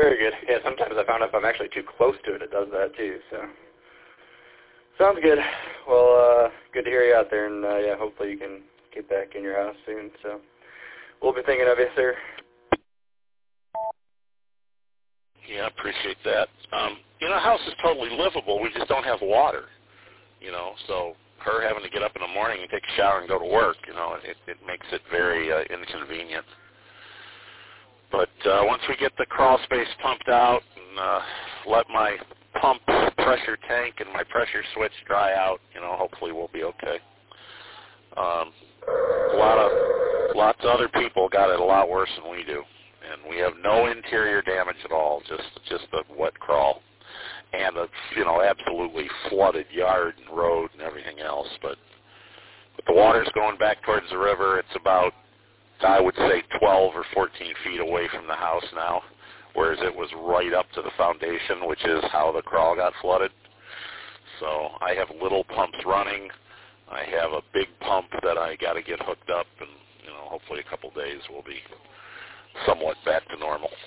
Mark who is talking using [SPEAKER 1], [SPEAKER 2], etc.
[SPEAKER 1] very good. Yeah, sometimes I found if I'm actually too close to it, it does that too. So sounds good. Well, good to hear you out there, and yeah, hopefully you can get back in your house soon. So we'll be thinking of you, sir.
[SPEAKER 2] Yeah, I appreciate that. The house is totally livable. We just don't have water, so her having to get up in the morning and take a shower and go to work, it makes it very inconvenient. But once we get the crawl space pumped out and let my pump pressure tank and my pressure switch dry out, hopefully we'll be okay. Lots of other people got it a lot worse than we do, and we have no interior damage at all, just a wet crawl and a absolutely flooded yard and road and everything else. But the water's going back towards the river. It's about, I would say, 12 or 14 feet away from the house now, whereas it was right up to the foundation, which is how the crawl got flooded. So I have little pumps running. I have a big pump that I got to get hooked up, and hopefully a couple days we'll be somewhat back to normal.